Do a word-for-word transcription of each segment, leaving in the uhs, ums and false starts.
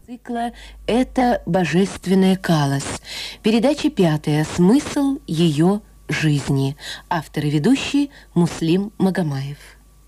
Цикла «Это божественная Каллас». Передача пятая. Смысл ее жизни. Автор и ведущий Муслим Магомаев.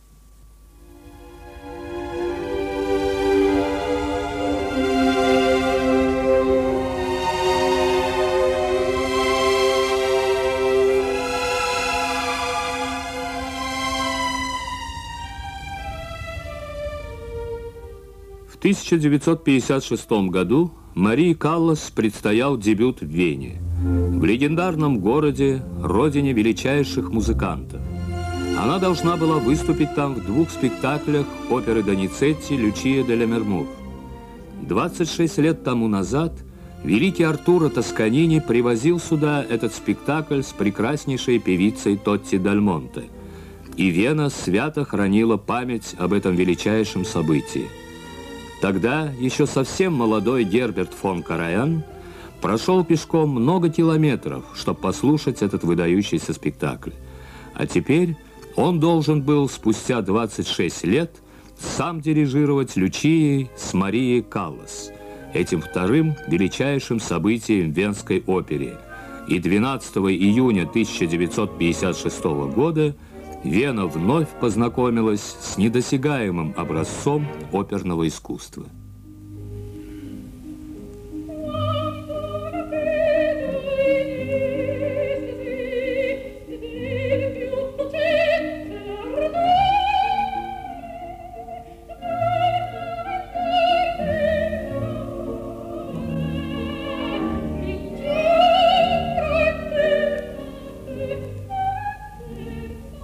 В тысяча девятьсот пятьдесят шестом году Марии Каллас предстоял дебют в Вене, в легендарном городе, родине величайших музыкантов. Она должна была выступить там в двух спектаклях оперы Доницетти «Лючия де Лемермур». двадцать шесть лет тому назад великий Артуро Тосканини привозил сюда этот спектакль с прекраснейшей певицей Тотти Даль Монте, и Вена свято хранила память об этом величайшем событии. Тогда еще совсем молодой Герберт фон Караян прошел пешком много километров, чтобы послушать этот выдающийся спектакль. А теперь он должен был спустя двадцать шесть лет сам дирижировать Лючией с Марией Каллас, этим вторым величайшим событием в Венской опере. И двенадцатого июня тысяча девятьсот пятьдесят шестого года Вена вновь познакомилась с недосягаемым образцом оперного искусства.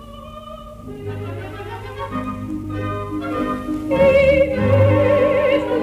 Thank you.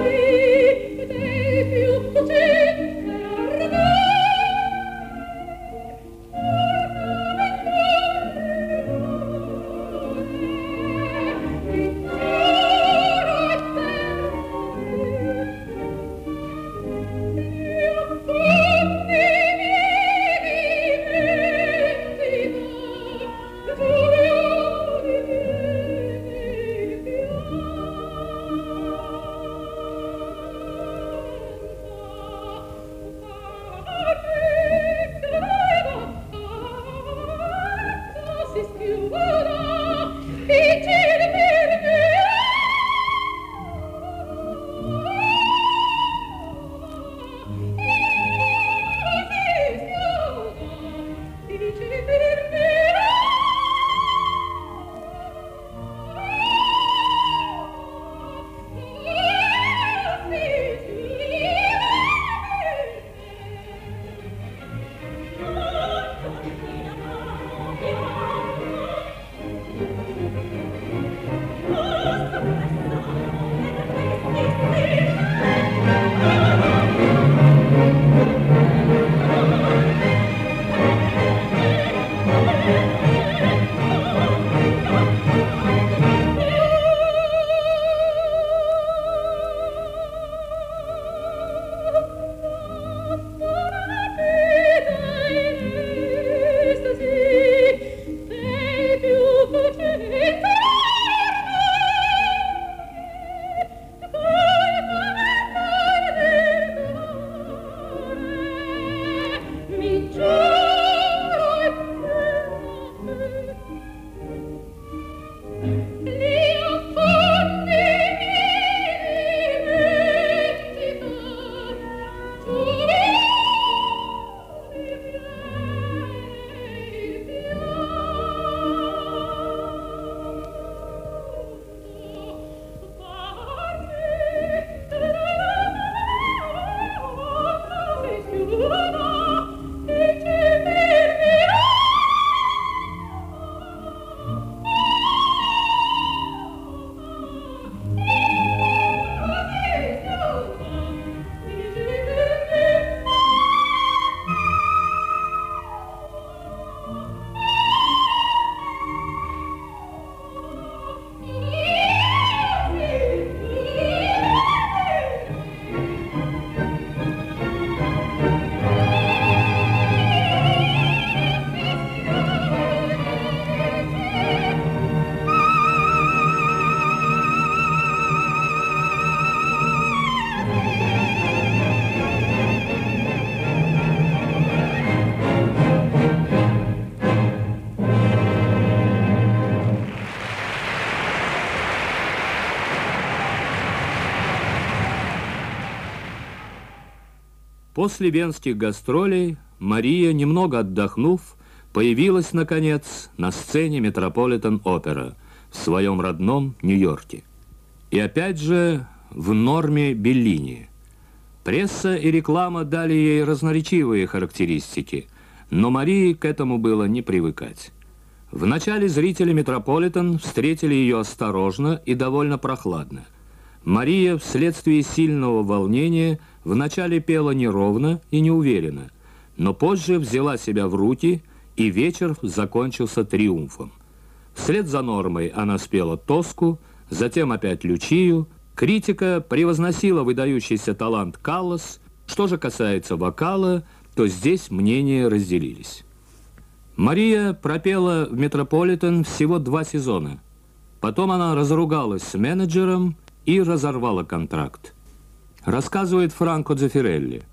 После венских гастролей Мария, немного отдохнув, появилась, наконец, на сцене Метрополитен-опера в своем родном Нью-Йорке. И опять же в Норме Беллини. Пресса и реклама дали ей разноречивые характеристики, но Марии к этому было не привыкать. Вначале зрители Метрополитен встретили ее осторожно и довольно прохладно. Мария вследствие сильного волнения вначале пела неровно и неуверенно, но позже взяла себя в руки, и вечер закончился триумфом. Вслед за Нормой она спела «Тоску», затем опять «Лючию». Критика превозносила выдающийся талант Каллас. Что же касается вокала, то здесь мнения разделились. Мария пропела в Метрополитен всего два сезона. Потом она разругалась с менеджером и разорвала контракт. Рассказывает Франко Дзеффирелли.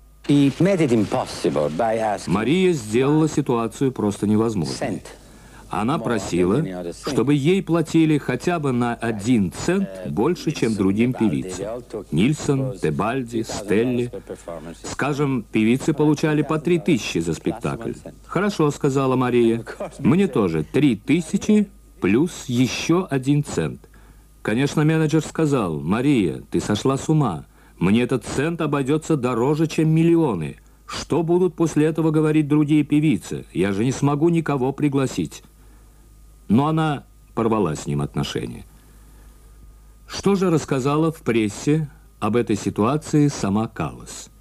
Мария сделала ситуацию просто невозможной. Она просила, чтобы ей платили хотя бы на один цент больше, чем другим певицам. Нильсон, Тебальди, Стелли. Скажем, певицы получали по три тысячи за спектакль. «Хорошо», — сказала Мария. «Мне тоже три тысячи плюс еще один цент». Конечно, менеджер сказал: «Мария, ты сошла с ума. Мне этот цент обойдется дороже, чем миллионы. Что будут после этого говорить другие певицы? Я же не смогу никого пригласить». Но она порвала с ним отношения. Что же рассказала в прессе об этой ситуации сама Каллас?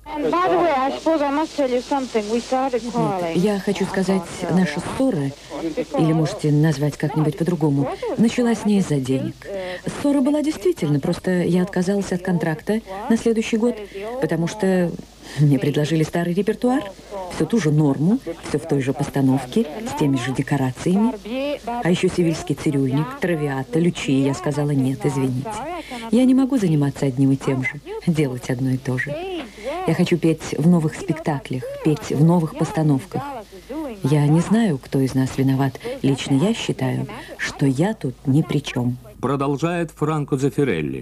Я хочу сказать, наша ссора, или можете назвать как-нибудь по-другому, началась не из-за денег. Ссора была действительно, просто я отказалась от контракта на следующий год, потому что мне предложили старый репертуар, всю ту же Норму, все в той же постановке, с теми же декорациями. А еще «Севильский цирюльник», «Травиата», «Лючия». Я сказала: нет, извините. Я не могу заниматься одним и тем же, делать одно и то же. Я хочу петь в новых спектаклях, петь в новых постановках. Я не знаю, кто из нас виноват. Лично я считаю, что я тут ни при чем. Продолжает Франко Дзеффирелли.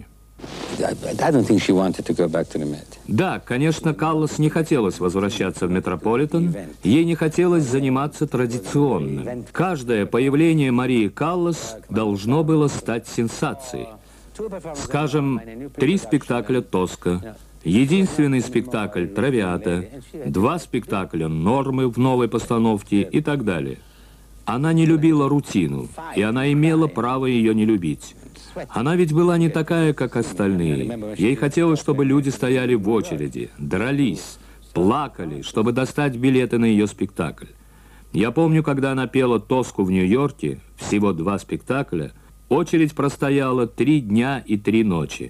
Да, конечно, Каллас не хотелось возвращаться в Метрополитен, ей не хотелось заниматься традиционно. Каждое появление Марии Каллас должно было стать сенсацией. Скажем, три спектакля «Тоска», единственный спектакль «Травиата», два спектакля «Нормы» в новой постановке и так далее. Она не любила рутину, и она имела право ее не любить. Она ведь была не такая, как остальные. Ей хотелось, чтобы люди стояли в очереди, дрались, плакали, чтобы достать билеты на ее спектакль. Я помню, когда она пела «Тоску» в Нью-Йорке, всего два спектакля, очередь простояла три дня и три ночи.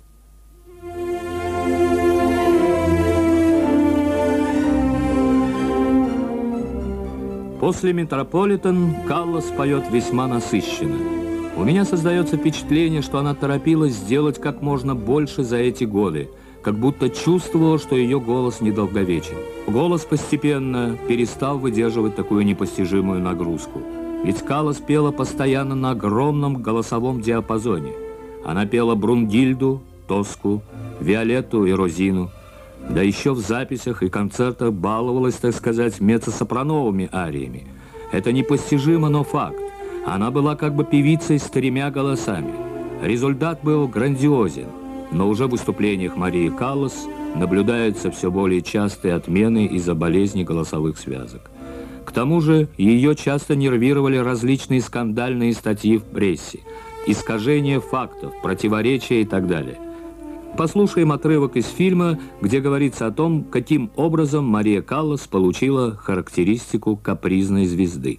После Метрополитен Каллас поет весьма насыщенно. У меня создается впечатление, что она торопилась сделать как можно больше за эти годы, как будто чувствовала, что ее голос недолговечен. Голос постепенно перестал выдерживать такую непостижимую нагрузку. Ведь Каллас пела постоянно на огромном голосовом диапазоне. Она пела Брунгильду, Тоску, Виолетту и Розину. Да еще в записях и концертах баловалась, так сказать, меццо-сопрановыми ариями. Это непостижимо, но факт. Она была как бы певицей с тремя голосами. Результат был грандиозен, но уже в выступлениях Марии Каллас наблюдаются все более частые отмены из-за болезни голосовых связок. К тому же ее часто нервировали различные скандальные статьи в прессе, искажение фактов, противоречия и так далее. Послушаем отрывок из фильма, где говорится о том, каким образом Мария Каллас получила характеристику капризной звезды.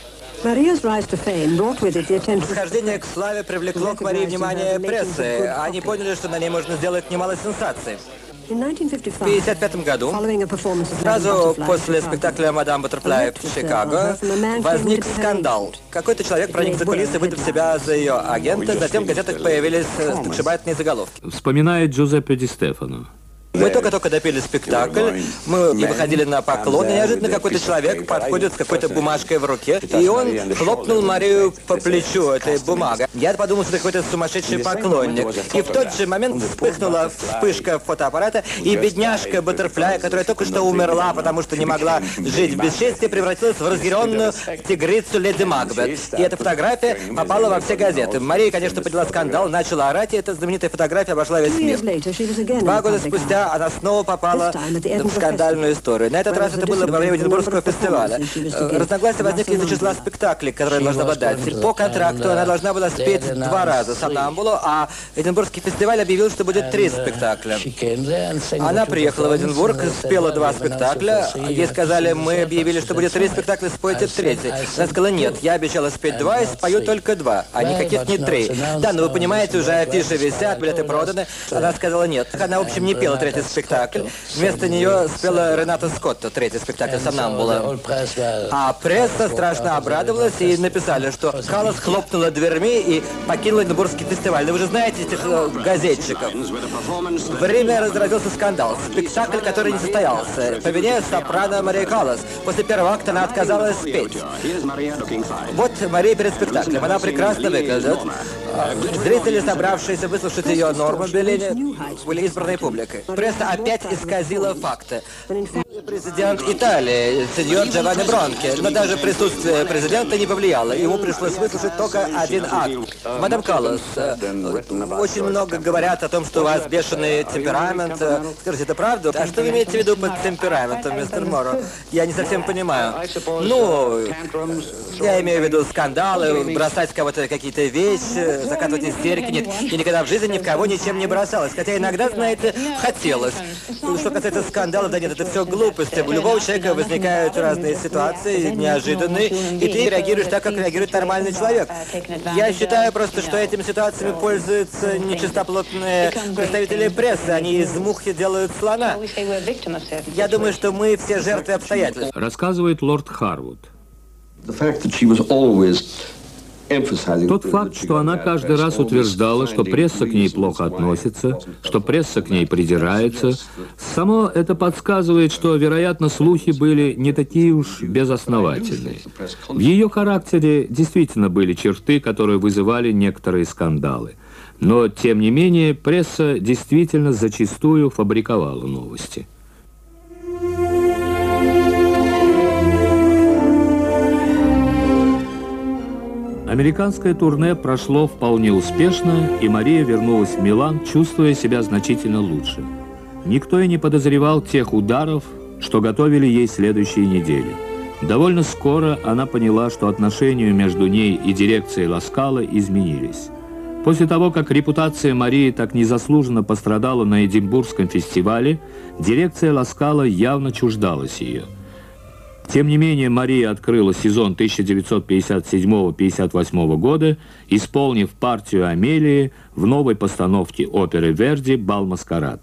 Восхождение к славе привлекло к Марии внимание прессы. Они поняли, что на ней можно сделать немало сенсаций. В тысяча девятьсот пятьдесят пятом году, сразу после спектакля «Мадам Баттерфляй» в Чикаго, возник скандал. Какой-то человек проник за кулисы, выдав себя за ее агента, затем в газетах появились сногсшибательные заголовки. Вспоминает Джузеппе Ди Стефано. Мы только-только допили спектакль, мы не выходили на поклон, и неожиданно какой-то человек подходит с какой-то бумажкой в руке, и он хлопнул Марию по плечу этой бумагой. Я подумал, что это какой-то сумасшедший поклонник. И в тот же момент вспыхнула вспышка фотоаппарата, и бедняжка Баттерфляй, которая только что умерла, потому что не могла жить в бесчестии, превратилась в разъяренную тигрицу леди Макбет. И эта фотография попала во все газеты. Мария, конечно, подняла скандал, начала орать, и эта знаменитая фотография обошла весь мир. Два года спустя она снова попала в скандальную историю. На этот раз это было во время Эдинбургского фестиваля. Разногласия возникли из-за числа спектаклей, которые она должна была дать. По контракту она должна была спеть два раза «Сомнамбулу», а Эдинбургский фестиваль объявил, что будет три спектакля. Она приехала в Эдинбург, спела два спектакля. Ей сказали, мы объявили, что будет три спектакля, спойте третий. Она сказала, нет, я обещала спеть два и спою только два, а никаких не три. Да, но вы понимаете, уже афиши висят, билеты проданы. Она сказала, нет. Она, в общем, не пела третий спектакль. Вместо нее спела Рената Скотта третий спектакль «Сомнамбула». А пресса страшно обрадовалась и написали, что Каллас хлопнула дверьми и покинула Эдинбургский фестиваль. Но вы же знаете этих э, газетчиков. В Риме разразился скандал. Спектакль, который не состоялся. По вине сопрано Марии Каллас. После первого акта она отказалась спеть. Вот Мария перед спектаклем. Она прекрасно выглядит. Зрители, собравшиеся выслушать ее нормы Беллини, были избранной публикой. Пресса опять исказила факты. Президент Италии, сеньор Джованни Бронки, но даже присутствие президента не повлияло. Ему пришлось выслушать только один акт. Мадам Каллас, очень много говорят о том, что у вас бешеный темперамент. Скажите, это правда? А что вы имеете в виду под темпераментом, мистер Морро? Я не совсем понимаю. Ну, я имею в виду скандалы, бросать кого-то какие-то вещи, закатывать истерики. Нет, я никогда в жизни ни в кого ничем не бросалась. Хотя иногда, знаете, хотелось. Что касается скандала, да нет, это все глупости. У любого человека возникают разные ситуации, неожиданные, и ты реагируешь так, как реагирует нормальный человек. Я считаю просто, что этими ситуациями пользуются нечистоплотные представители прессы. Они из мухи делают слона. Я думаю, что мы все жертвы обстоятельств. Рассказывает лорд Харвуд. Тот факт, что она каждый раз утверждала, что пресса к ней плохо относится, что пресса к ней придирается, само это подсказывает, что, вероятно, слухи были не такие уж безосновательные. В ее характере действительно были черты, которые вызывали некоторые скандалы. Но, тем не менее, пресса действительно зачастую фабриковала новости. Американское турне прошло вполне успешно, и Мария вернулась в Милан, чувствуя себя значительно лучше. Никто и не подозревал тех ударов, что готовили ей следующие недели. Довольно скоро она поняла, что отношения между ней и дирекцией Ла Скала изменились. После того, как репутация Марии так незаслуженно пострадала на Эдинбургском фестивале, дирекция Ла Скала явно чуждалась ее. Тем не менее, Мария открыла сезон тысяча девятьсот пятьдесят седьмого — пятьдесят восьмого года, исполнив партию Амелии в новой постановке оперы Верди «Бал-маскарад».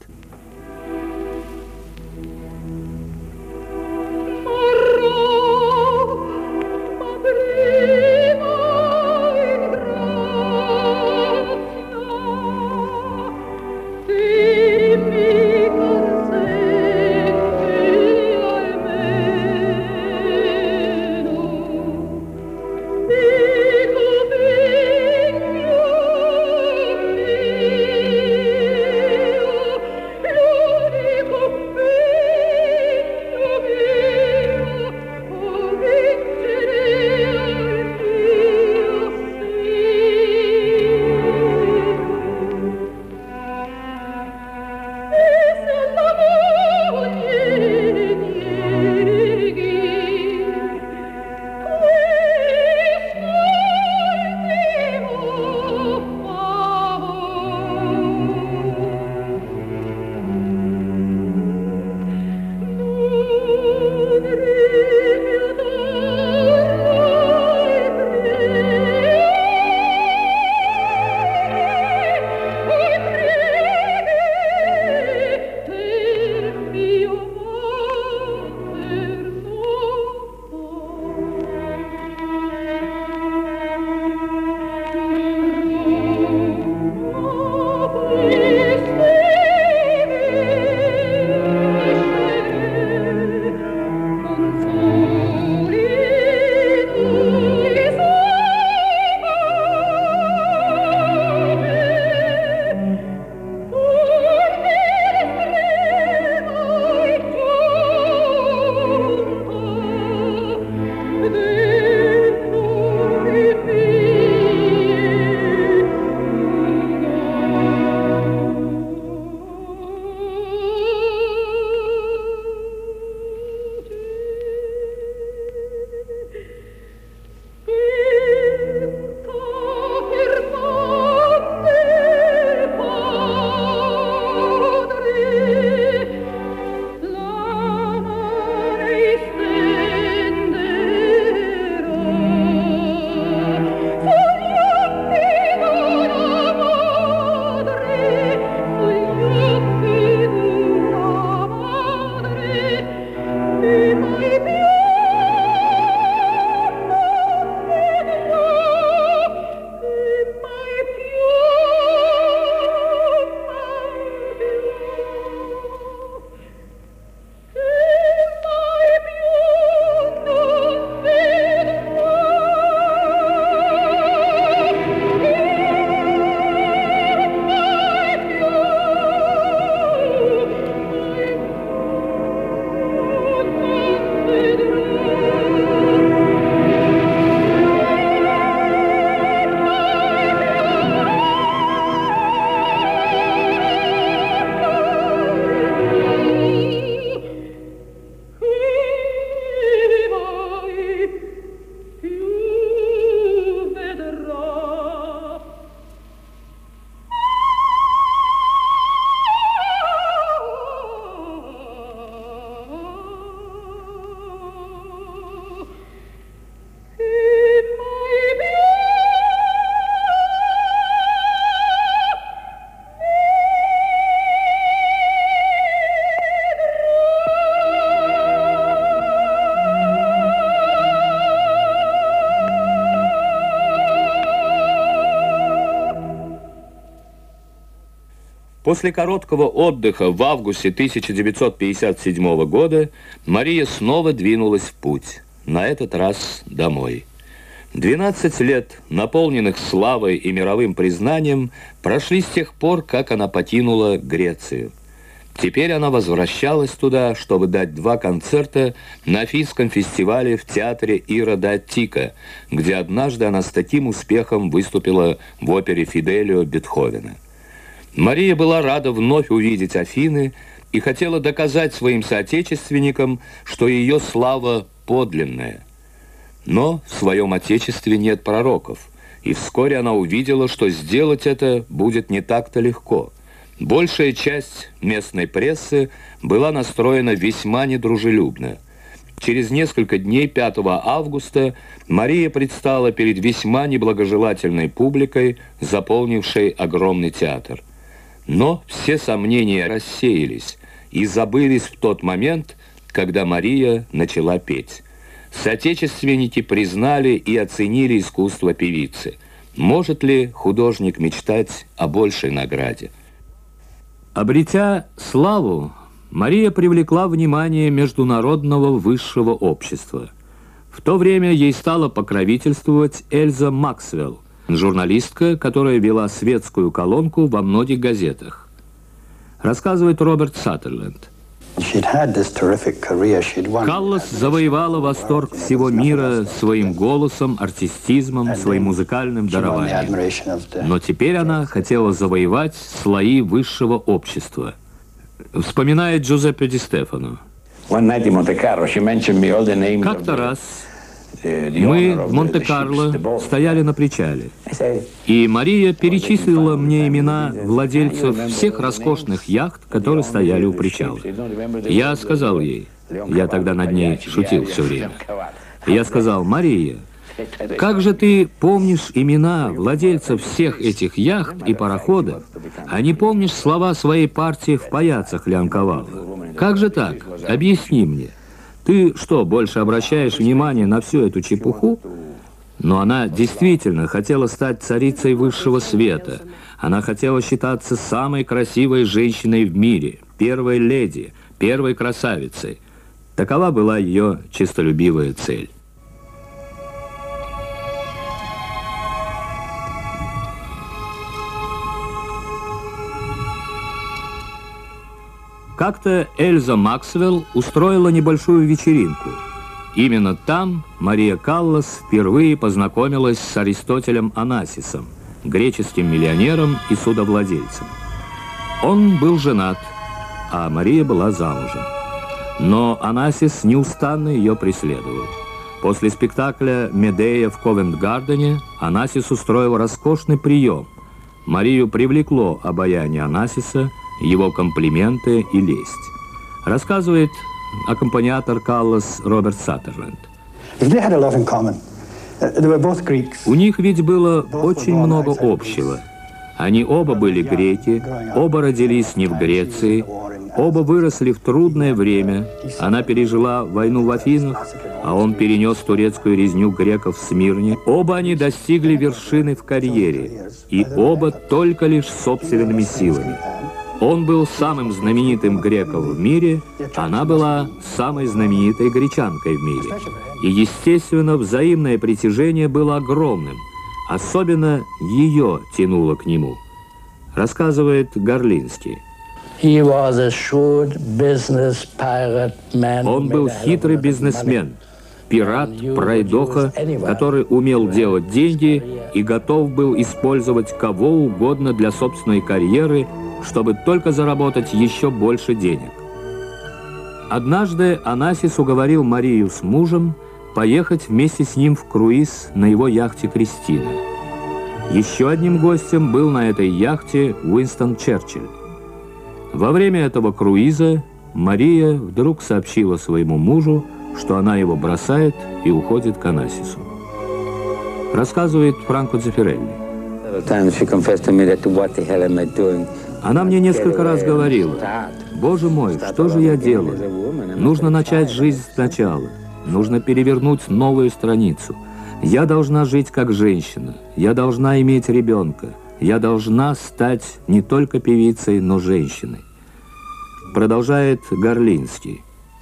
После короткого отдыха в августе тысяча девятьсот пятьдесят седьмого года Мария снова двинулась в путь, на этот раз домой. двенадцать лет, наполненных славой и мировым признанием, прошли с тех пор, как она покинула Грецию. Теперь она возвращалась туда, чтобы дать два концерта на Афинском фестивале в театре Ирода Аттика, где однажды она с таким успехом выступила в опере «Фиделио» Бетховена. Мария была рада вновь увидеть Афины и хотела доказать своим соотечественникам, что ее слава подлинная. Но в своем отечестве нет пророков, и вскоре она увидела, что сделать это будет не так-то легко. Большая часть местной прессы была настроена весьма недружелюбно. Через несколько дней, пятого августа, Мария предстала перед весьма неблагожелательной публикой, заполнившей огромный театр. Но все сомнения рассеялись и забылись в тот момент, когда Мария начала петь. Соотечественники признали и оценили искусство певицы. Может ли художник мечтать о большей награде? Обретя славу, Мария привлекла внимание международного высшего общества. В то время ей стала покровительствовать Эльза Максвелл, журналистка, которая вела светскую колонку во многих газетах. Рассказывает Роберт Саттерленд. Каллас завоевала восторг всего мира своим голосом, артистизмом, своим музыкальным дарованием. Но теперь она хотела завоевать слои высшего общества. Вспоминает Джузеппе Ди Стефано. Как-то раз мы в Монте-Карло стояли на причале, и Мария перечислила мне имена владельцев всех роскошных яхт, которые стояли у причала. Я сказал ей, я тогда над ней шутил все время, я сказал: «Мария, как же ты помнишь имена владельцев всех этих яхт и пароходов, а не помнишь слова своей партии в паяцах Лянковала? Как же так? Объясни мне. Ты что, больше обращаешь внимание на всю эту чепуху?» Но она действительно хотела стать царицей высшего света. Она хотела считаться самой красивой женщиной в мире, первой леди, первой красавицей. Такова была ее честолюбивая цель. Как-то Эльза Максвелл устроила небольшую вечеринку. Именно там Мария Каллас впервые познакомилась с Аристотелем Онасисом, греческим миллионером и судовладельцем. Он был женат, а Мария была замужем. Но Онасис неустанно ее преследовал. После спектакля «Медея» в Ковент-Гардене Онасис устроил роскошный прием. Марию привлекло обаяние Онасиса, его комплименты и лесть. Рассказывает аккомпаниатор Каллас Роберт Саттерленд. У них ведь было очень много общего. Они оба были греки, оба родились не в Греции, оба выросли в трудное время. Она пережила войну в Афинах, а он перенес турецкую резню греков в Смирне. Оба они достигли вершины в карьере, и оба только лишь собственными силами. Он был самым знаменитым греком в мире, она была самой знаменитой гречанкой в мире. И, естественно, взаимное притяжение было огромным. Особенно ее тянуло к нему. Рассказывает Горлинский. Он был хитрый бизнесмен, пират, пройдоха, который умел делать деньги и готов был использовать кого угодно для собственной карьеры, чтобы только заработать еще больше денег. Однажды Онасис уговорил Марию с мужем поехать вместе с ним в круиз на его яхте «Кристина». Еще одним гостем был на этой яхте Уинстон Черчилль. Во время этого круиза Мария вдруг сообщила своему мужу, что она его бросает и уходит к Онасису. Рассказывает Франко Дзеффирелли. Она мне несколько раз говорила: «Боже мой, что же я делаю? Нужно начать жизнь сначала. Нужно перевернуть новую страницу. Я должна жить как женщина. Я должна иметь ребенка. я должна стать не только певицей, но женщиной. Продолжает Горлинский.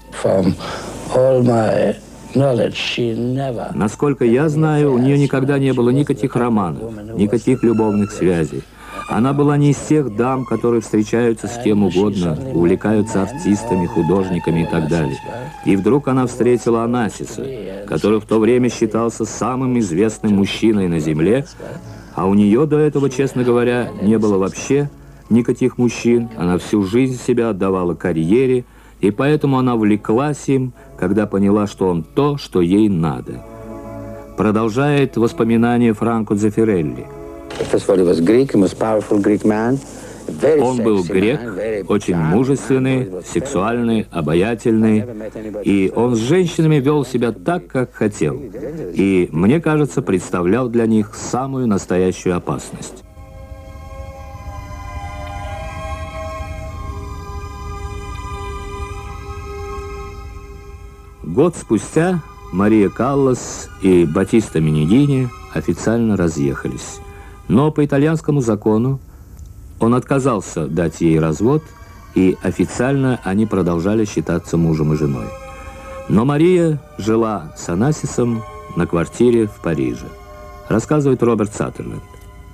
Насколько я знаю, у нее никогда не было никаких романов, никаких любовных связей. Она была не из тех дам, которые встречаются с кем угодно, увлекаются артистами, художниками и так далее. И вдруг она встретила Онасиса, который в то время считался самым известным мужчиной на земле, а у нее до этого, честно говоря, не было вообще никаких мужчин. Она всю жизнь себя отдавала карьере, и поэтому она увлеклась им, когда поняла, что он то, что ей надо. Продолжает воспоминания Франко Дзеффирелли. Он был грек, очень мужественный, сексуальный, обаятельный, и он с женщинами вел себя так, как хотел. И, мне кажется, представлял для них самую настоящую опасность. Год спустя Мария Каллас и Батиста Менедини официально разъехались. Но по итальянскому закону он отказался дать ей развод, и официально они продолжали считаться мужем и женой. Но Мария жила с Онасисом на квартире в Париже. Рассказывает Роберт Саттерленд.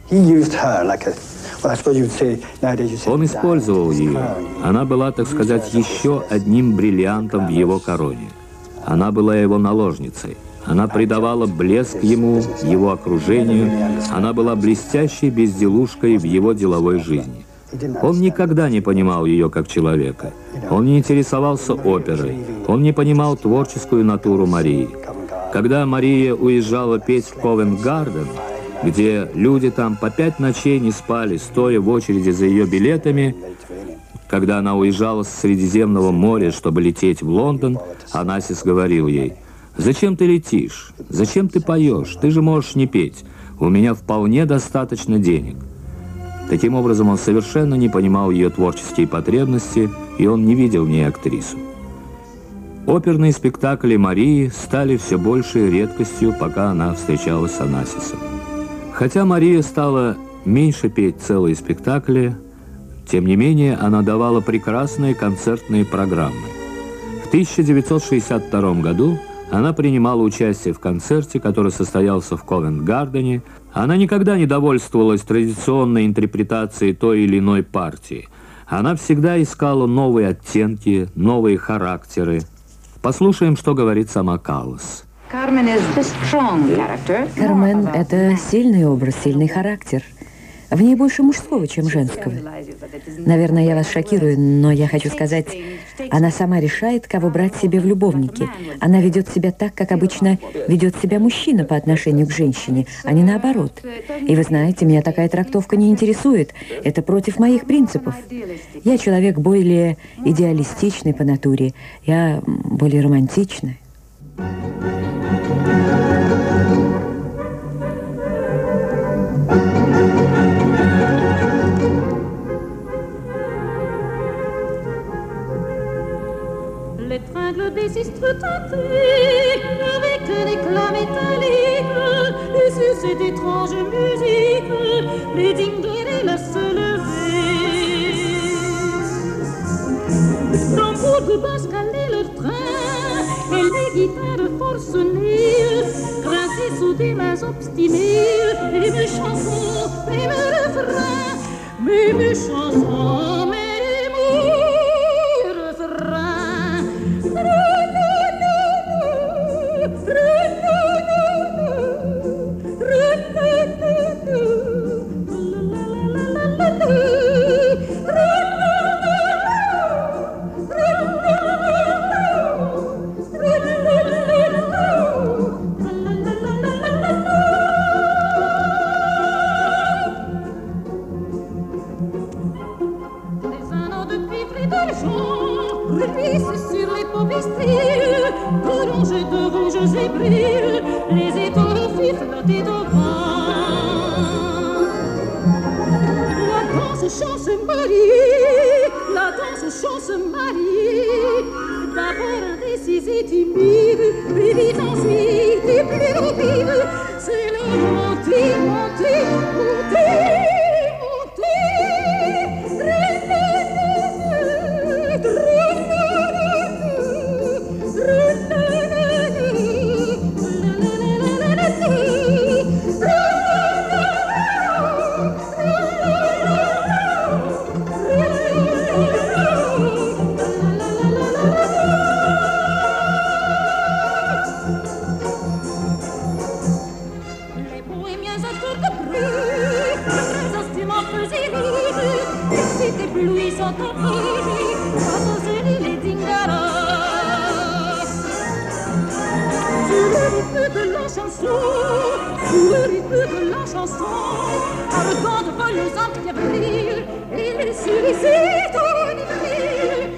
Он использовал ее. Она была, так сказать, еще одним бриллиантом в его короне. Она была его наложницей. Она придавала блеск ему, его окружению. Она была блестящей безделушкой в его деловой жизни. Он никогда не понимал ее как человека. Он не интересовался оперой. Он не понимал творческую натуру Марии. Когда Мария уезжала петь в Ковент-Гарден, где люди там по пять ночей не спали, стоя в очереди за ее билетами, когда она уезжала с Средиземного моря, чтобы лететь в Лондон, Онасис говорил ей: «Зачем ты летишь? Зачем ты поешь? Ты же можешь не петь. У меня вполне достаточно денег». Таким образом, он совершенно не понимал ее творческие потребности, и он не видел в ней актрису. Оперные спектакли Марии стали все большей редкостью, пока она встречалась с Онасисом. Хотя Мария стала меньше петь целые спектакли, тем не менее, она давала прекрасные концертные программы. В тысяча девятьсот шестьдесят втором году она принимала участие в концерте, который состоялся в Ковент-Гардене. Она никогда не довольствовалась традиционной интерпретацией той или иной партии. Она всегда искала новые оттенки, новые характеры. Послушаем, что говорит сама Каллас. Кармен – это сильный образ, сильный характер. В ней больше мужского, чем женского. Наверное, я вас шокирую, но я хочу сказать, она сама решает, кого брать себе в любовники. Она ведет себя так, как обычно ведет себя мужчина по отношению к женщине, а не наоборот. И вы знаете, меня такая трактовка не интересует. Это против моих принципов. Я человек более идеалистичный по натуре. Я более романтичный. L'étreinte des sistres teintés, avec un éclat métallique, et sur cette étrange musique, les ding-ding se lever. Tambour de basse calaient leur train, et les guitares forcenées, grincées sous des mains obstinées, et mes chansons, et mes refrains, mais mes chansons, mes sur les paupières, prolongées de rouges et brillent, les étoiles firent flotter devant. La danse chante se marie, la danse chante se marie. D'abord indécise et timide, puis vite ensuite et plus rapide. C'est le monté, monté, monté. Sous le rythme de la chanson, arrogant devant les arbres qui brillent, et les sollicite au nivelle.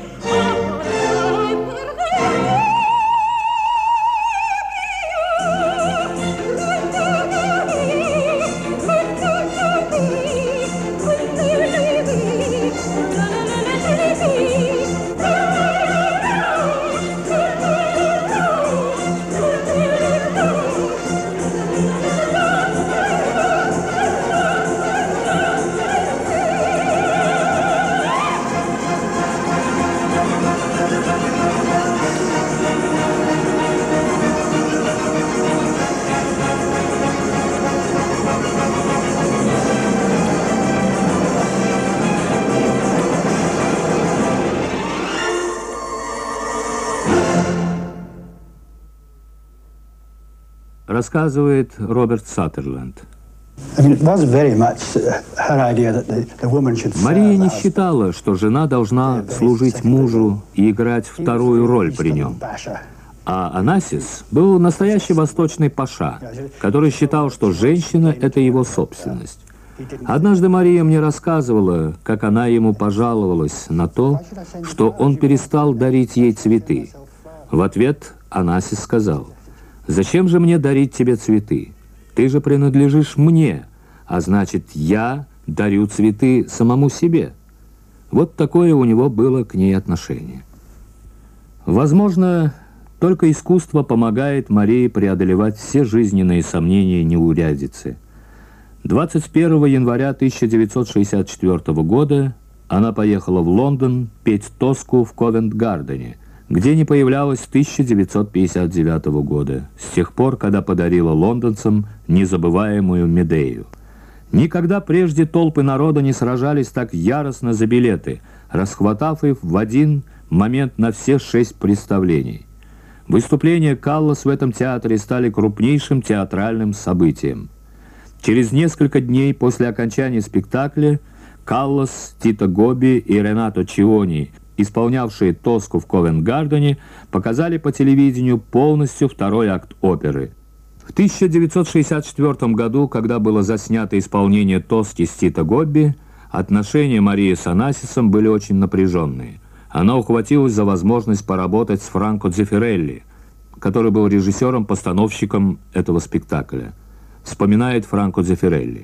Рассказывает Роберт Саттерленд. Мария не считала, что жена должна служить мужу и играть вторую роль при нем. А Анасис был настоящий восточный паша, который считал, что женщина – это его собственность. Однажды Мария мне рассказывала, как она ему пожаловалась на то, что он перестал дарить ей цветы. В ответ Анасис сказал: «Зачем же мне дарить тебе цветы? Ты же принадлежишь мне, а значит, я дарю цветы самому себе». Вот такое у него было к ней отношение. Возможно, только искусство помогает Марии преодолевать все жизненные сомнения и неурядицы. двадцать первого января тысяча девятьсот шестьдесят четвёртого года она поехала в Лондон петь Тоску в Ковент-Гардене, где не появлялась с тысяча девятьсот пятьдесят девятого года, с тех пор, когда подарила лондонцам незабываемую Медею. Никогда прежде толпы народа не сражались так яростно за билеты, расхватав их в один момент на все шесть представлений. Выступления Каллас в этом театре стали крупнейшим театральным событием. Через несколько дней после окончания спектакля Каллас, Тито Гобби и Ренато Чиони, исполнявшие Тоску в Ковент-Гардене, показали по телевидению полностью второй акт оперы. В тысяча девятьсот шестьдесят четвёртом году, когда было заснято исполнение Тоски с Тито Гобби, отношения Марии с Анасисом были очень напряженные. Она ухватилась за возможность поработать с Франко Дзеффирелли, который был режиссером-постановщиком этого спектакля. Вспоминает Франко Дзеффирелли.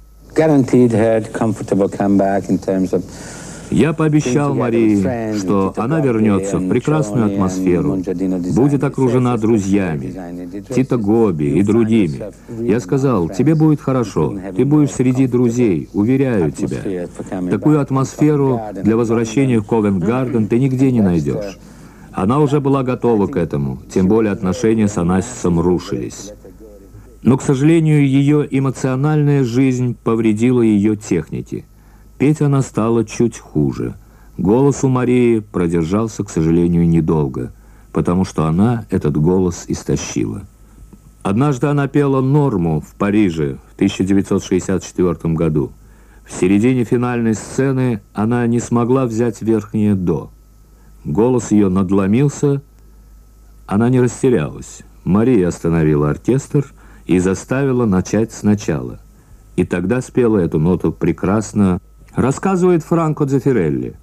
Я пообещал Марии, что она вернется в прекрасную атмосферу, будет окружена друзьями, Тито Гобби и другими. Я сказал: тебе будет хорошо, ты будешь среди друзей, уверяю тебя. Такую атмосферу для возвращения в Ковент-Гарден ты нигде не найдешь. Она уже была готова к этому, тем более отношения с Анасисом рушились. Но, к сожалению, ее эмоциональная жизнь повредила ее технике. Петь она стала чуть хуже. Голос у Марии продержался, к сожалению, недолго, потому что она этот голос истощила. Однажды она пела «Норму» в Париже в тысяча девятьсот шестьдесят четвёртом году. В середине финальной сцены она не смогла взять верхнее «до». Голос ее надломился, она не растерялась. Мария остановила оркестр и заставила начать сначала. И тогда спела эту ноту прекрасно. Рассказывает Франко Дзеффирелли.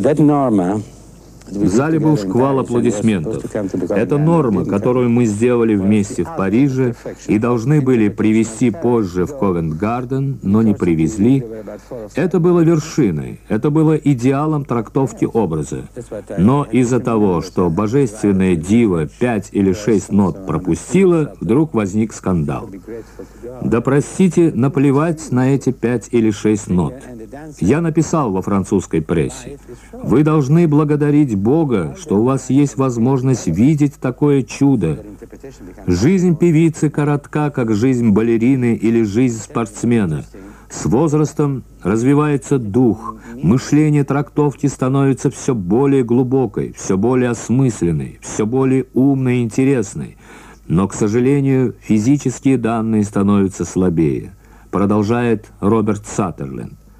В зале был шквал аплодисментов. Это норма, которую мы сделали вместе в Париже и должны были привезти позже в Ковент-Гарден, но не привезли. Это было вершиной, это было идеалом трактовки образа. Но из-за того, что божественная дива пять или шесть нот пропустила, вдруг возник скандал. Да простите, наплевать на эти пять или шесть нот. Я написал во французской прессе: вы должны благодарить Бога, что у вас есть возможность видеть такое чудо. Жизнь певицы коротка, как жизнь балерины или жизнь спортсмена. С возрастом развивается дух, мышление трактовки становится все более глубокой, все более осмысленной, все более умной и интересной. Но, к сожалению, физические данные становятся слабее, продолжает Роберт Саттерленд.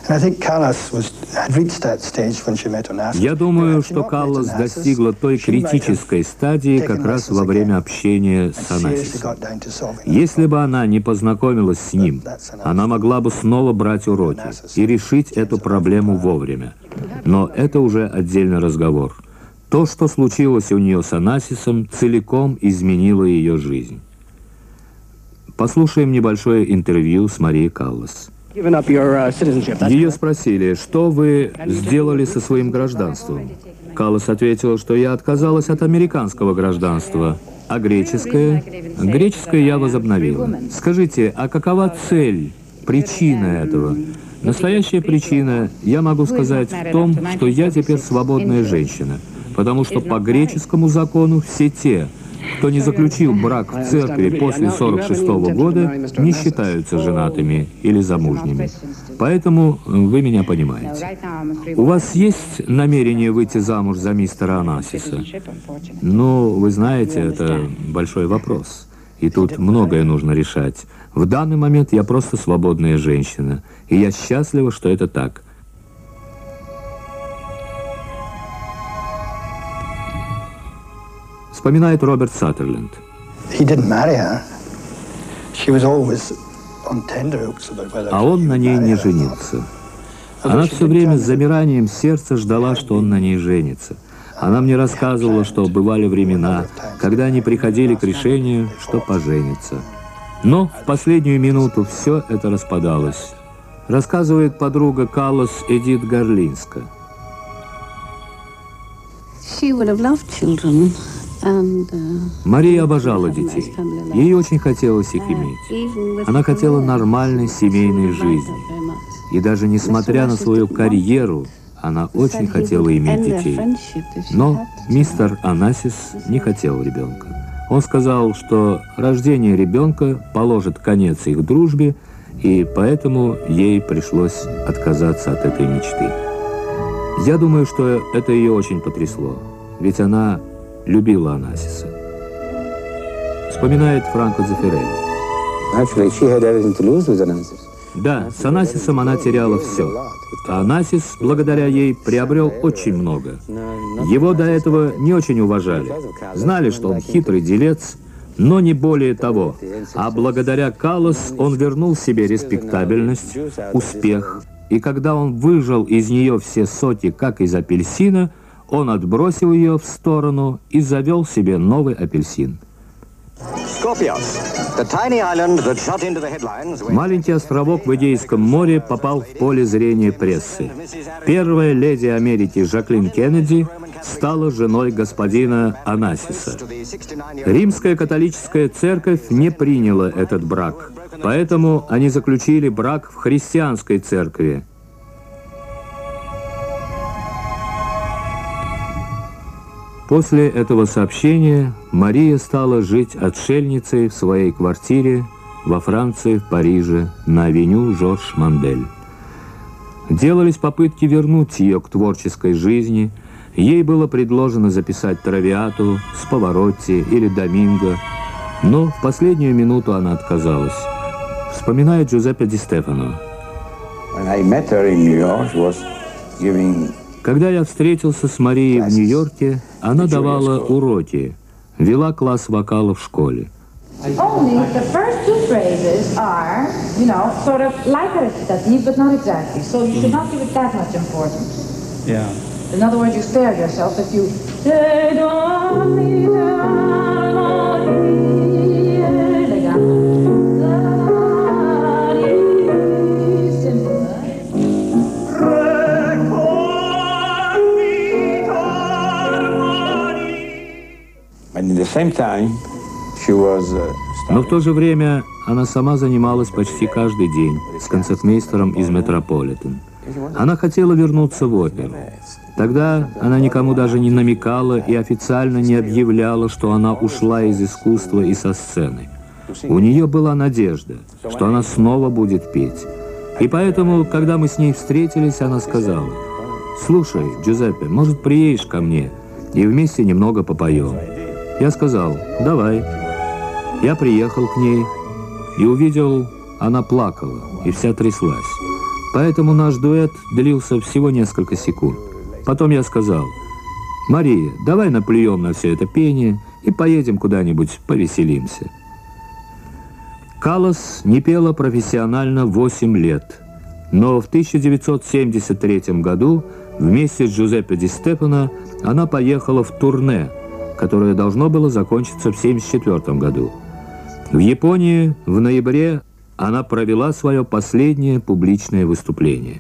Я думаю, что Каллас достигла той критической стадии как раз во время общения с Онасисом. Если бы она не познакомилась с ним, она могла бы снова брать уроки и решить эту проблему вовремя. Но это уже отдельный разговор. То, что случилось у нее с Онасисом, целиком изменило ее жизнь. Послушаем небольшое интервью с Марией Каллас. Ее спросили, что вы сделали со своим гражданством. Каллас ответила, что я отказалась от американского гражданства, а греческое? Греческое я возобновила. Скажите, а какова цель, причина этого? Настоящая причина, я могу сказать, в том, что я теперь свободная женщина, потому что по греческому закону все те, кто не заключил брак в церкви после сорок шестого года, не считаются женатыми или замужними. Поэтому вы меня понимаете. У вас есть намерение выйти замуж за мистера Онасиса? Ну, вы знаете, это большой вопрос. И тут многое нужно решать. В данный момент я просто свободная женщина. И я счастлива, что это так. Вспоминает Роберт Саттерленд. А он на ней не женился. Она все время с замиранием сердца ждала, что он на ней женится. Она мне рассказывала, что бывали времена, когда они приходили к решению, что поженятся. Но в последнюю минуту все это распадалось. Рассказывает подруга Каллас Эдит Гарлинска. Мария обожала детей. Ей очень хотелось их иметь. Она хотела нормальной семейной жизни. И даже несмотря на свою карьеру, она очень хотела иметь детей. Но мистер Онасис не хотел ребенка. Он сказал, что рождение ребенка положит конец их дружбе, и поэтому ей пришлось отказаться от этой мечты. Я думаю, что это ее очень потрясло, ведь она любила Онасиса. Вспоминает Франко Дзеффирелли. Да, с Онасисом она теряла все. А Онасис, благодаря ей, приобрел очень много. Его до этого не очень уважали. Знали, что он хитрый делец, но не более того. А благодаря Каллас он вернул себе респектабельность, успех. И когда он выжал из нее все соки, как из апельсина, он отбросил ее в сторону и завел себе новый апельсин. Маленький островок в Эгейском море попал в поле зрения прессы. Первая леди Америки Жаклин Кеннеди стала женой господина Онасиса. Римская католическая церковь не приняла этот брак, поэтому они заключили брак в христианской церкви. После этого сообщения Мария стала жить отшельницей в своей квартире во Франции, в Париже, на авеню Жорж Мандель. Делались попытки вернуть ее к творческой жизни. Ей было предложено записать Травиату с Паваротти или Доминго, но в последнюю минуту она отказалась. Вспоминает Джузеппе Ди Стефано. Когда я встретился с Марией в Нью-Йорке, она давала уроки, вела класс вокала в школе. Но в то же время она сама занималась почти каждый день с концертмейстером из Метрополитен. Она хотела вернуться в оперу. Тогда она никому даже не намекала и официально не объявляла, что она ушла из искусства и со сцены. У нее была надежда, что она снова будет петь. И поэтому, когда мы с ней встретились, она сказала: «Слушай, Джузеппе, может, приедешь ко мне, и вместе немного попоем?» Я сказал: «Давай». Я приехал к ней и увидел, она плакала и вся тряслась. Поэтому наш дуэт длился всего несколько секунд. Потом я сказал: «Мария, давай наплюем на все это пение и поедем куда-нибудь повеселимся». Каллас не пела профессионально восемь лет, но в тысяча девятьсот семьдесят третьем году вместе с Джузеппе Ди Стефано она поехала в турне, которое должно было закончиться в семьдесят четвёртом году. В Японии в ноябре она провела свое последнее публичное выступление.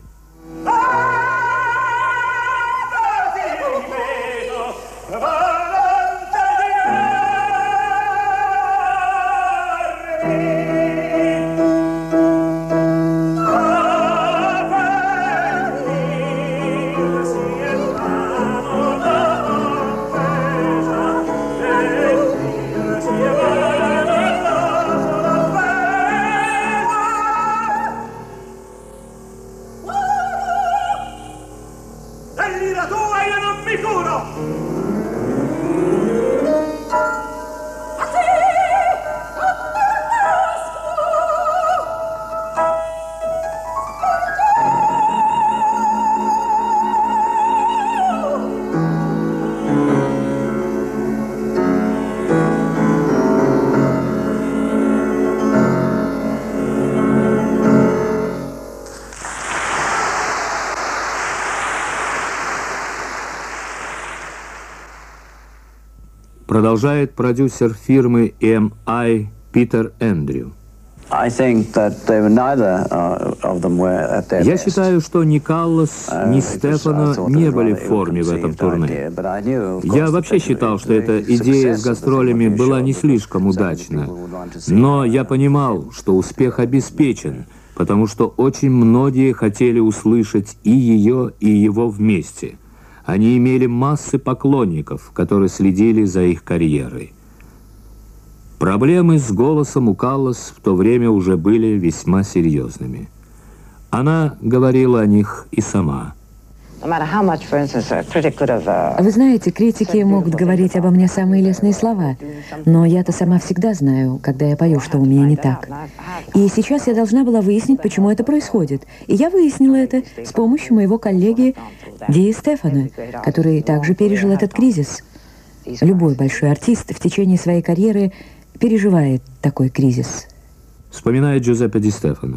Продолжает продюсер фирмы и эм ай Питер Эндрю. Я считаю, что ни Каллас, ни Стефано не были в форме в этом турне. Я вообще считал, что эта идея с гастролями была не слишком удачна. Но я понимал, что успех обеспечен, потому что очень многие хотели услышать и ее, и его вместе. Они имели массы поклонников, которые следили за их карьерой. Проблемы с голосом у Каллас в то время уже были весьма серьезными. Она говорила о них и сама. Вы знаете, критики могут говорить обо мне самые лестные слова, но я-то сама всегда знаю, когда я пою, что у меня не так. И сейчас я должна была выяснить, почему это происходит. И я выяснила это с помощью моего коллеги Ди Стефано, который также пережил этот кризис. Любой большой артист в течение своей карьеры переживает такой кризис. Вспоминает Джузеппе Ди Стефано.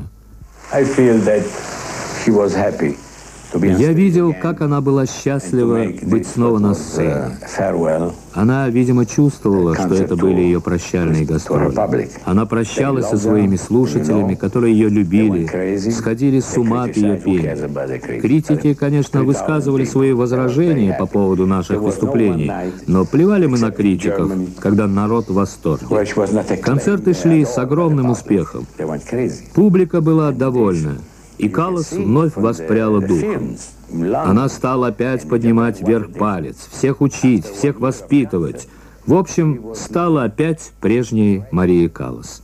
Я видел, как она была счастлива быть снова на сцене. Она, видимо, чувствовала, что это были ее прощальные гастроли. Она прощалась со своими слушателями, которые ее любили, сходили с ума от ее пения. Критики, конечно, высказывали свои возражения по поводу наших выступлений, но плевали мы на критиков, когда народ в восторге. Концерты шли с огромным успехом. Публика была довольна. И Каллас вновь воспряла духом. Она стала опять поднимать вверх палец, всех учить, всех воспитывать. В общем, стала опять прежней Марией Каллас.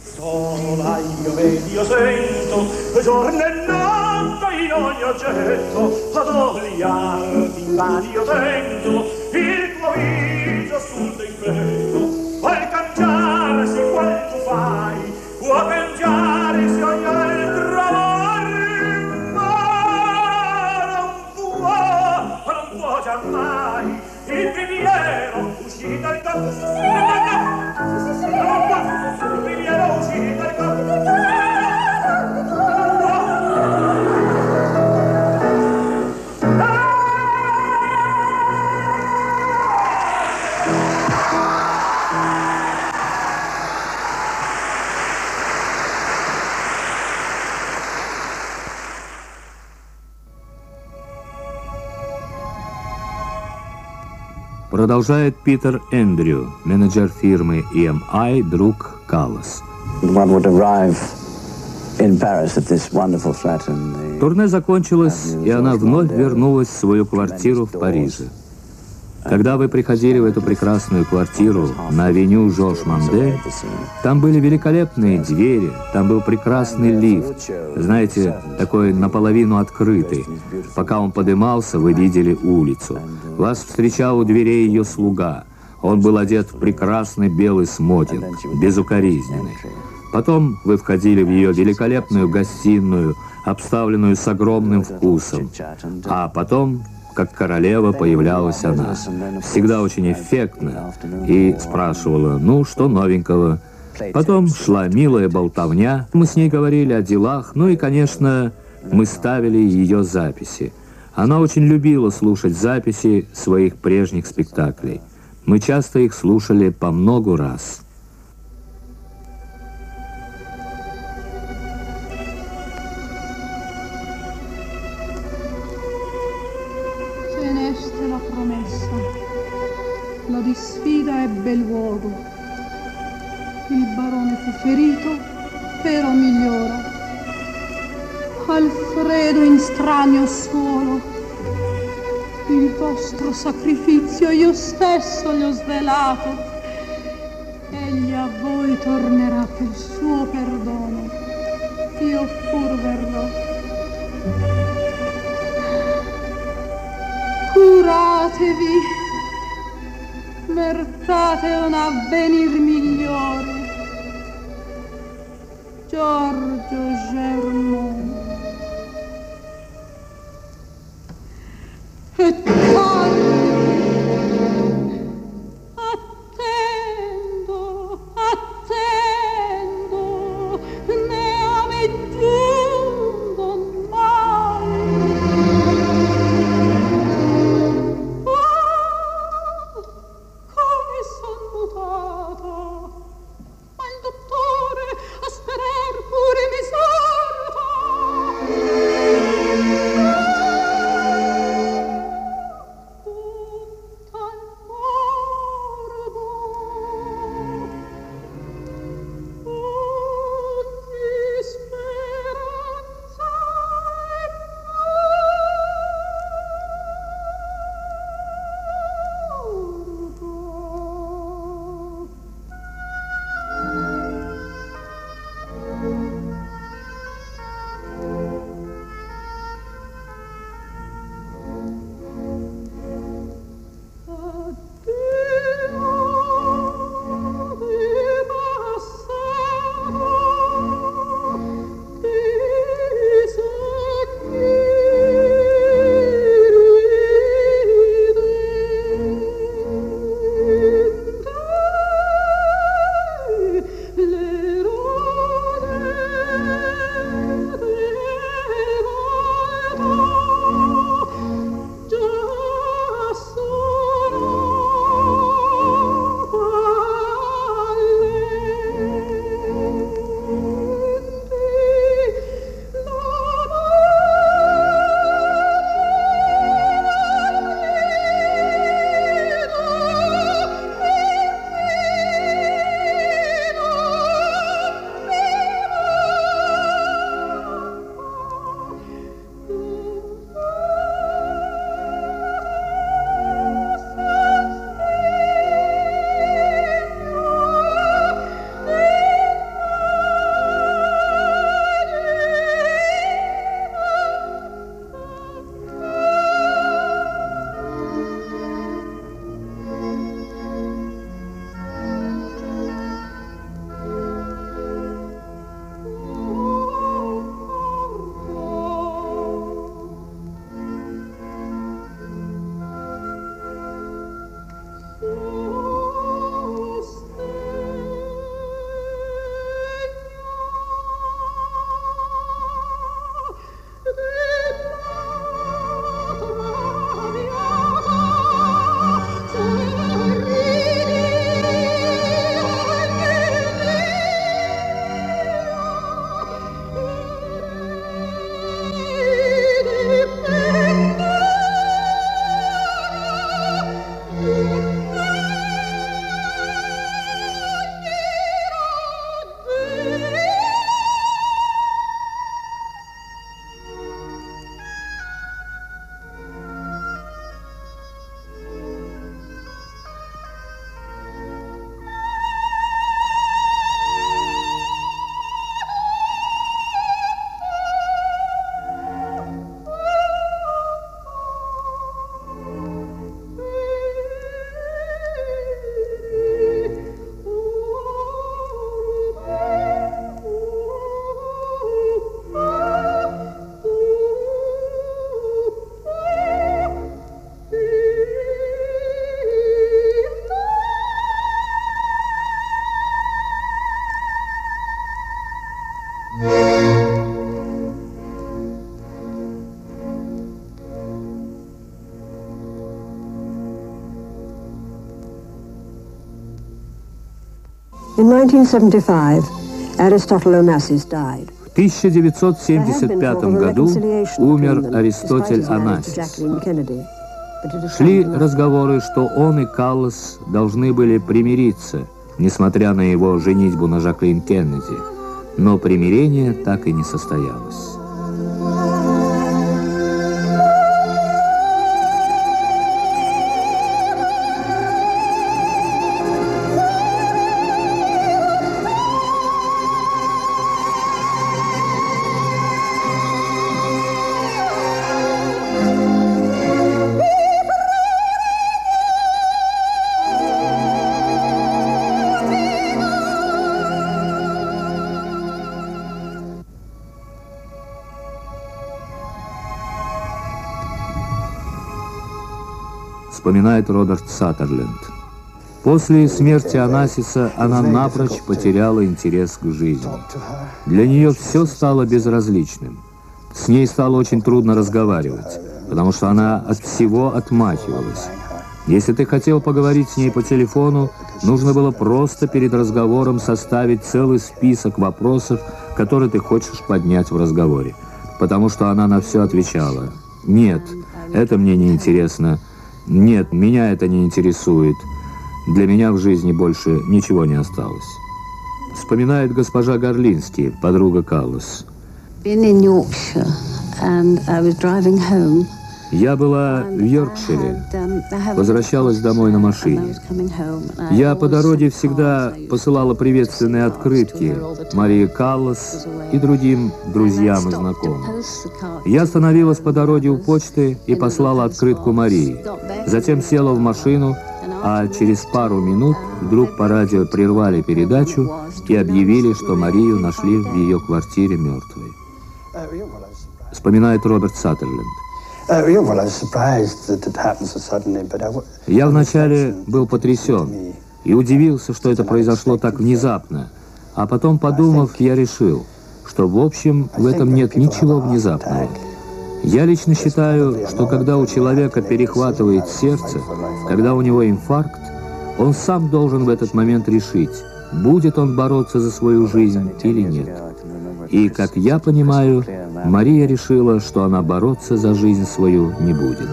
Продолжает Питер Эндрю, менеджер фирмы и эм ай, друг Каллас. Турне закончилось, и она вновь вернулась в свою квартиру в Париже. Когда вы приходили в эту прекрасную квартиру на авеню Жорж-Манде, там были великолепные двери, там был прекрасный лифт, знаете, такой наполовину открытый. Пока он подымался, вы видели улицу. Вас встречал у дверей ее слуга. Он был одет в прекрасный белый смокинг, безукоризненный. Потом вы входили в ее великолепную гостиную, обставленную с огромным вкусом. А потом, как королева, появлялась она. Всегда очень эффектно. И спрашивала, ну, что новенького? Потом шла милая болтовня. Мы с ней говорили о делах. Ну и, конечно, мы ставили ее записи. Она очень любила слушать записи своих прежних спектаклей. Мы часто их слушали по многу раз. La disfida ebbe luogo. Il barone fu ferito, però migliora. Alfredo in stranio suolo. Il vostro sacrificio io stesso gli ho svelato. Egli a voi tornerà per il suo perdono. Io pur verrò. Curatevi. Meritate un avvenir migliore. Giorgio Germont. E tanto attendo, attendo, ne ame giungo mai. Ma il dottore a sperar pure mi salta. В тысяча девятьсот семьдесят пятом году умер Аристотель Онасис. Шли разговоры, что он и Каллас должны были примириться, несмотря на его женитьбу на Жаклин Кеннеди, но примирение так и не состоялось. Вспоминает Роберт Саттерленд. После смерти Онасиса она напрочь потеряла интерес к жизни. Для нее все стало безразличным. С ней стало очень трудно разговаривать, потому что она от всего отмахивалась. Если ты хотел поговорить с ней по телефону, нужно было просто перед разговором составить целый список вопросов, которые ты хочешь поднять в разговоре, потому что она на все отвечала. «Нет, это мне не интересно. Нет, меня это не интересует. Для меня в жизни больше ничего не осталось». Вспоминает госпожа Горлински, подруга Каллас. Я была в Йоркшире, возвращалась домой на машине. Я по дороге всегда посылала приветственные открытки Марии Каллас и другим друзьям и знакомым. Я остановилась по дороге у почты и послала открытку Марии. Затем села в машину, а через пару минут вдруг по радио прервали передачу и объявили, что Марию нашли в ее квартире мертвой. Вспоминает Роберт Саттерленд. Я вначале был потрясен и удивился, что это произошло так внезапно, а потом, подумав, я решил, что в общем в этом нет ничего внезапного. Я лично считаю, что когда у человека перехватывает сердце, когда у него инфаркт, он сам должен в этот момент решить, будет он бороться за свою жизнь или нет. И, как я понимаю, Мария решила, что она бороться за жизнь свою не будет.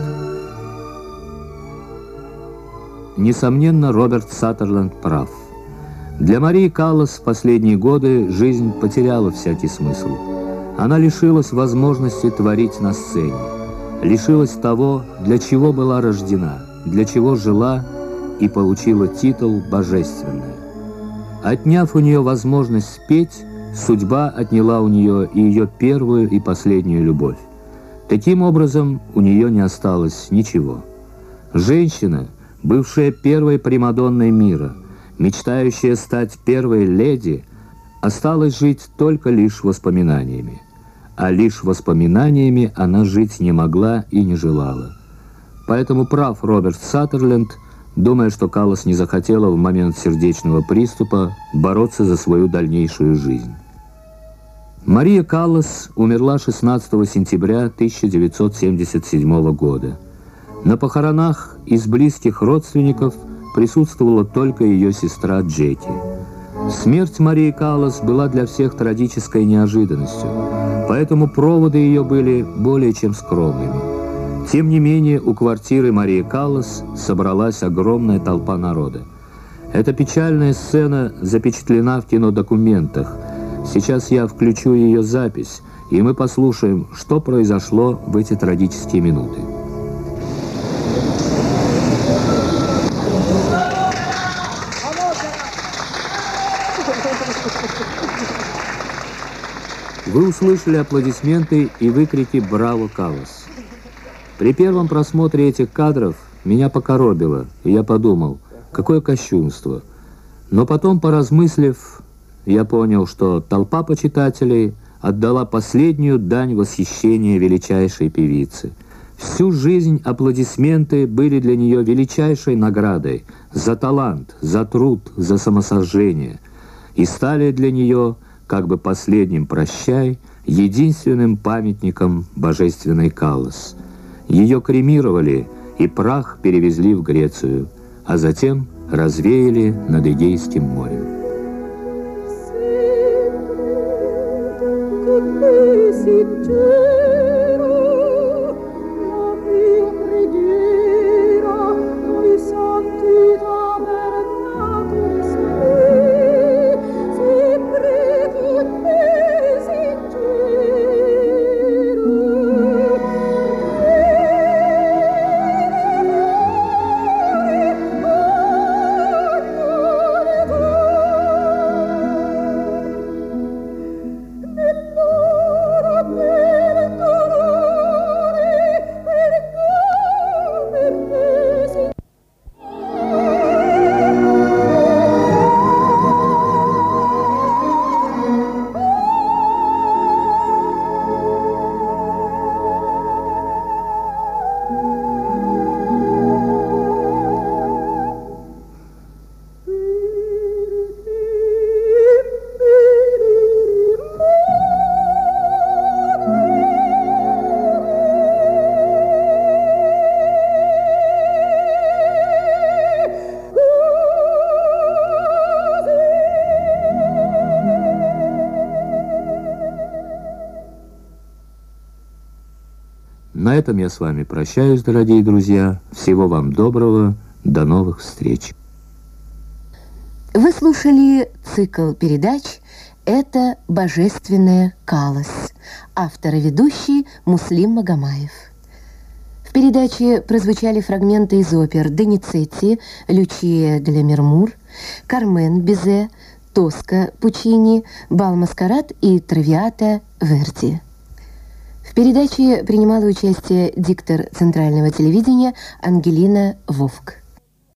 Несомненно, Роберт Саттерленд прав. Для Марии Каллас в последние годы жизнь потеряла всякий смысл. Она лишилась возможности творить на сцене, лишилась того, для чего была рождена, для чего жила и получила титул «Божественная». Отняв у нее возможность спеть, судьба отняла у нее и ее первую и последнюю любовь. Таким образом, у нее не осталось ничего. Женщина, бывшая первой примадонной мира, мечтающая стать первой леди, осталась жить только лишь воспоминаниями. А лишь воспоминаниями она жить не могла и не желала. Поэтому прав Роберт Саттерленд, думая, что Каллас не захотела в момент сердечного приступа бороться за свою дальнейшую жизнь. Мария Каллас умерла шестнадцатого сентября тысяча девятьсот семьдесят седьмого года. На похоронах из близких родственников присутствовала только ее сестра Джеки. Смерть Марии Каллас была для всех трагической неожиданностью, поэтому проводы ее были более чем скромными. Тем не менее, у квартиры Марии Каллас собралась огромная толпа народа. Эта печальная сцена запечатлена в кинодокументах. Сейчас я включу ее запись, и мы послушаем, что произошло в эти трагические минуты. Вы услышали аплодисменты и выкрики «Браво, Каллас!». При первом просмотре этих кадров меня покоробило, и я подумал, какое кощунство. Но потом, поразмыслив, я понял, что толпа почитателей отдала последнюю дань восхищения величайшей певице. Всю жизнь аплодисменты были для нее величайшей наградой за талант, за труд, за самосожжение, и стали для нее как бы последним прощай, единственным памятником божественной Каллас. Ее кремировали, и прах перевезли в Грецию, а затем развеяли над Эгейским морем. На этом я с вами прощаюсь, дорогие друзья. Всего вам доброго. До новых встреч. Вы слушали цикл передач «Это божественная Каллас». Автор и ведущий Муслим Магомаев. В передаче прозвучали фрагменты из опер «Доницетти», «Лючия де ля Мермур», «Кармен» Бизе, «Тоска» Пучини, «Бал-маскарад» и «Травиата» Верди. В передаче принимала участие диктор Центрального телевидения Ангелина Вовк.